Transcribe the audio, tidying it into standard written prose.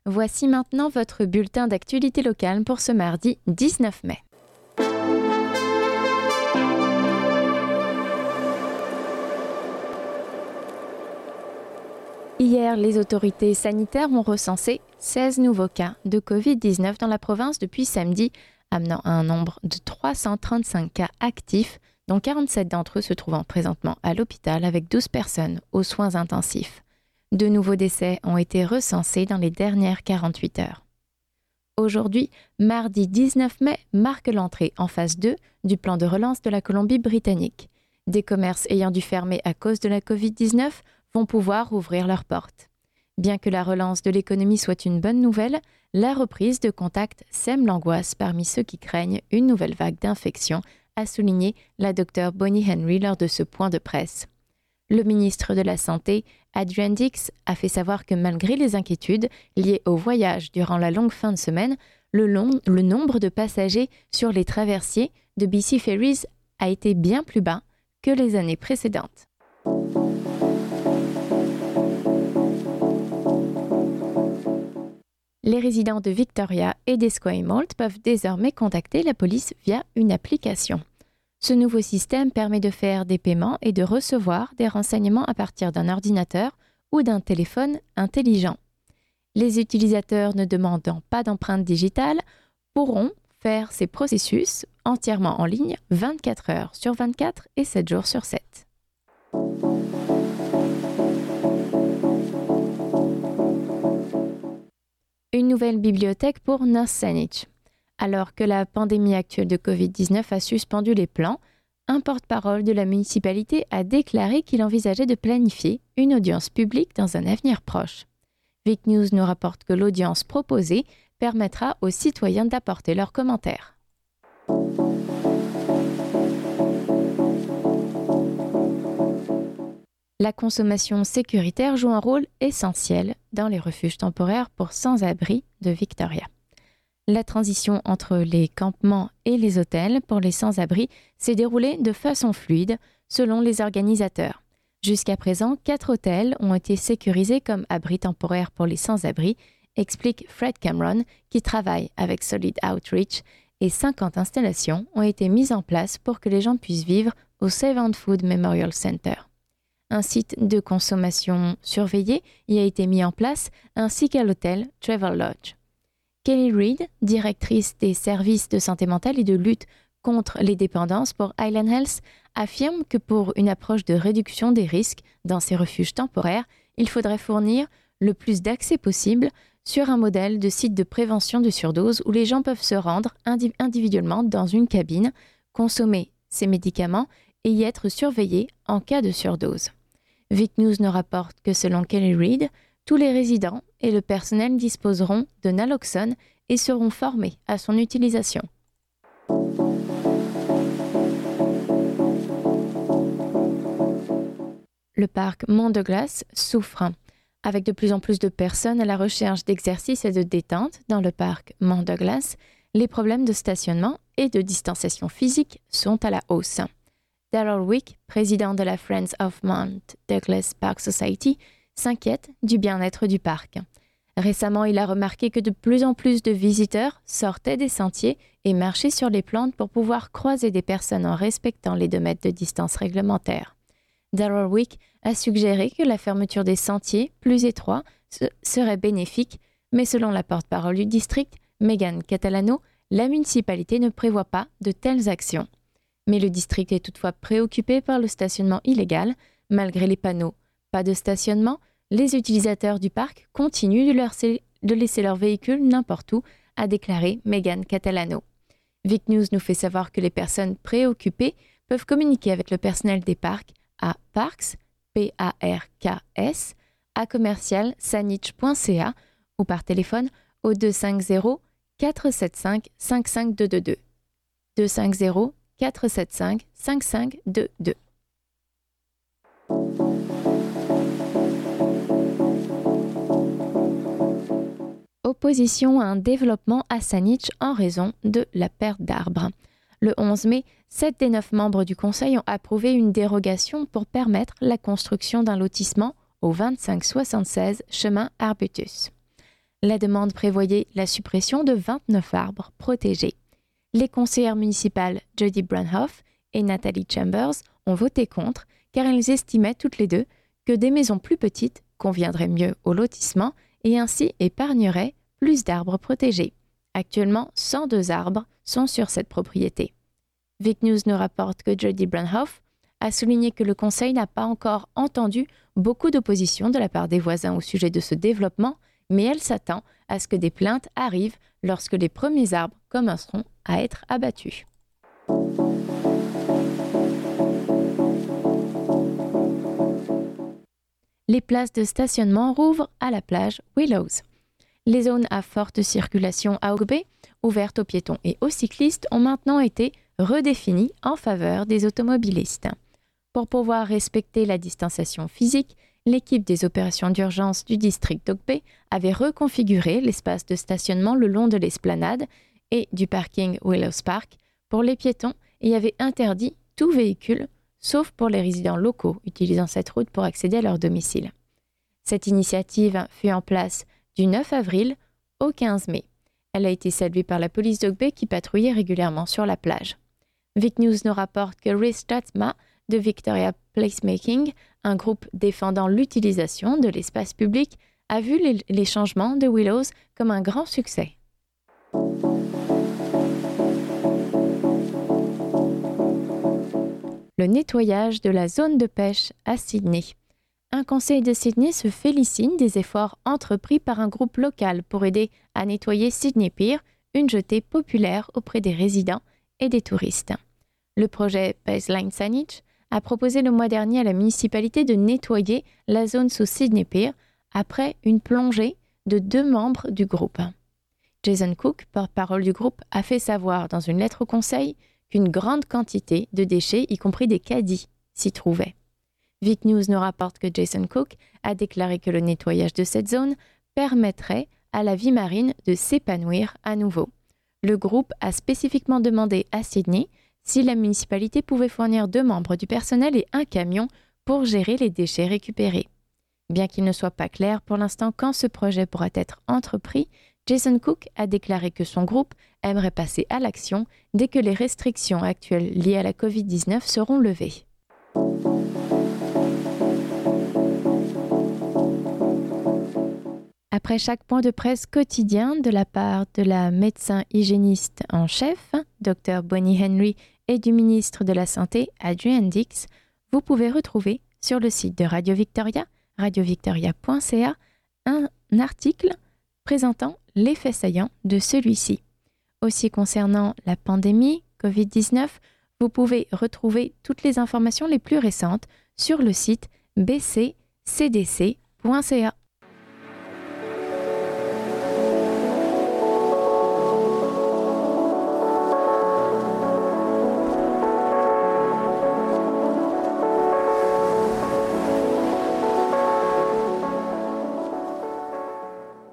Voici maintenant votre bulletin d'actualité locale pour ce mardi 19 mai. Hier, les autorités sanitaires ont recensé 16 nouveaux cas de Covid-19 dans la province depuis samedi, amenant à un nombre de 335 cas actifs, dont 47 d'entre eux se trouvant présentement à l'hôpital avec 12 personnes aux soins intensifs. 2 nouveaux décès ont été recensés dans les dernières 48 heures. Aujourd'hui, mardi 19 mai, marque l'entrée en phase 2 du plan de relance de la Colombie-Britannique. Des commerces ayant dû fermer à cause de la Covid-19 vont pouvoir ouvrir leurs portes. Bien que la relance de l'économie soit une bonne nouvelle, la reprise de contact sème l'angoisse parmi ceux qui craignent une nouvelle vague d'infection, a souligné la Dr Bonnie Henry lors de ce point de presse. Le ministre de la Santé, Adrian Dix, a fait savoir que malgré les inquiétudes liées au voyage durant la longue fin de semaine, le nombre de passagers sur les traversiers de BC Ferries a été bien plus bas que les années précédentes. Les résidents de Victoria et d'Esquimalt peuvent désormais contacter la police via une application. Ce nouveau système permet de faire des paiements et de recevoir des renseignements à partir d'un ordinateur ou d'un téléphone intelligent. Les utilisateurs ne demandant pas d'empreinte digitale pourront faire ces processus entièrement en ligne 24 heures sur 24 et 7 jours sur 7. Une nouvelle bibliothèque pour North Saanich. Alors que la pandémie actuelle de Covid-19 a suspendu les plans, un porte-parole de la municipalité a déclaré qu'il envisageait de planifier une audience publique dans un avenir proche. Vic News nous rapporte que l'audience proposée permettra aux citoyens d'apporter leurs commentaires. La consommation sécuritaire joue un rôle essentiel dans les refuges temporaires pour sans-abri de Victoria. La transition entre les campements et les hôtels pour les sans-abri s'est déroulée de façon fluide selon les organisateurs. Jusqu'à présent, 4 hôtels ont été sécurisés comme abris temporaires pour les sans-abri, explique Fred Cameron, qui travaille avec Solid Outreach, et 50 installations ont été mises en place pour que les gens puissent vivre au Save and Food Memorial Center. Un site de consommation surveillé y a été mis en place, ainsi qu'à l'hôtel Travel Lodge. Kelly Reid, directrice des services de santé mentale et de lutte contre les dépendances pour Highland Health, affirme que pour une approche de réduction des risques dans ces refuges temporaires, il faudrait fournir le plus d'accès possible sur un modèle de site de prévention de surdose où les gens peuvent se rendre individuellement dans une cabine, consommer ces médicaments et y être surveillés en cas de surdose. Vic News nous rapporte que selon Kelly Reid, tous les résidents et le personnel disposeront de naloxone et seront formés à son utilisation. Le parc Mont-Douglas souffre, avec de plus en plus de personnes à la recherche d'exercices et de détente dans le parc Mont-Douglas. Les problèmes de stationnement et de distanciation physique sont à la hausse. Daryl Wick, président de la Friends of Mount Douglas Park Society, s'inquiète du bien-être du parc. Récemment, il a remarqué que de plus en plus de visiteurs sortaient des sentiers et marchaient sur les plantes pour pouvoir croiser des personnes en respectant les 2 mètres de distance réglementaire. Daryl Wick a suggéré que la fermeture des sentiers plus étroits serait bénéfique, mais selon la porte-parole du district, Megan Catalano, la municipalité ne prévoit pas de telles actions. Mais le district est toutefois préoccupé par le stationnement illégal. Malgré les panneaux « Pas de stationnement », les utilisateurs du parc continuent de laisser leurs véhicules n'importe où, a déclaré Megan Catalano. Vic News nous fait savoir que les personnes préoccupées peuvent communiquer avec le personnel des parcs à parks, P-A-R-K-S, à commercial-saanich.ca ou par téléphone au 250 475 55222. 250 475 5522. Opposition à un développement à Saanich en raison de la perte d'arbres. Le 11 mai, 7 des 9 membres du Conseil ont approuvé une dérogation pour permettre la construction d'un lotissement au 2576 chemin Arbutus. La demande prévoyait la suppression de 29 arbres protégés. Les conseillères municipales Jody Brunhoff et Natalie Chambers ont voté contre car elles estimaient toutes les deux que des maisons plus petites conviendraient mieux au lotissement et ainsi épargneraient plus d'arbres protégés. Actuellement, 102 arbres sont sur cette propriété. Vic News nous rapporte que Jody Brunhoff a souligné que le conseil n'a pas encore entendu beaucoup d'opposition de la part des voisins au sujet de ce développement, mais elle s'attend à ce que des plaintes arrivent lorsque les premiers arbres commenceront à être abattus. Les places de stationnement rouvrent à la plage Willows. Les zones à forte circulation à Hawke's Bay, ouvertes aux piétons et aux cyclistes, ont maintenant été redéfinies en faveur des automobilistes. Pour pouvoir respecter la distanciation physique, l'équipe des opérations d'urgence du district d'Hawke's Bay avait reconfiguré l'espace de stationnement le long de l'esplanade et du parking Willows Park pour les piétons et avait interdit tout véhicule, sauf pour les résidents locaux utilisant cette route pour accéder à leur domicile. Cette initiative fut en place du 9 avril au 15 mai. Elle a été saluée par la police d'Hawke's Bay qui patrouillait régulièrement sur la plage. Vic News nous rapporte que Rhys Strathma de Victoria Placemaking, un groupe défendant l'utilisation de l'espace public, a vu les changements de Willows comme un grand succès. Le nettoyage de la zone de pêche à Sydney. Un conseil de Sydney se félicite des efforts entrepris par un groupe local pour aider à nettoyer Sydney Pier, une jetée populaire auprès des résidents et des touristes. Le projet Baseline Signage a proposé le mois dernier à la municipalité de nettoyer la zone sous Sydney Pier après une plongée de 2 membres du groupe. Jason Cook, porte-parole du groupe, a fait savoir dans une lettre au conseil qu'une grande quantité de déchets, y compris des caddies, s'y trouvait. Vic News nous rapporte que Jason Cook a déclaré que le nettoyage de cette zone permettrait à la vie marine de s'épanouir à nouveau. Le groupe a spécifiquement demandé à Sydney si la municipalité pouvait fournir 2 membres du personnel et un camion pour gérer les déchets récupérés. Bien qu'il ne soit pas clair pour l'instant quand ce projet pourra être entrepris, Jason Cook a déclaré que son groupe aimerait passer à l'action dès que les restrictions actuelles liées à la COVID-19 seront levées. Après chaque point de presse quotidien de la part de la médecin hygiéniste en chef, Dr Bonnie Henry, et du ministre de la Santé, Adrian Dix, vous pouvez retrouver sur le site de Radio Victoria, radiovictoria.ca, un article présentant les faits saillants de celui-ci. Aussi concernant la pandémie COVID-19, vous pouvez retrouver toutes les informations les plus récentes sur le site bccdc.ca.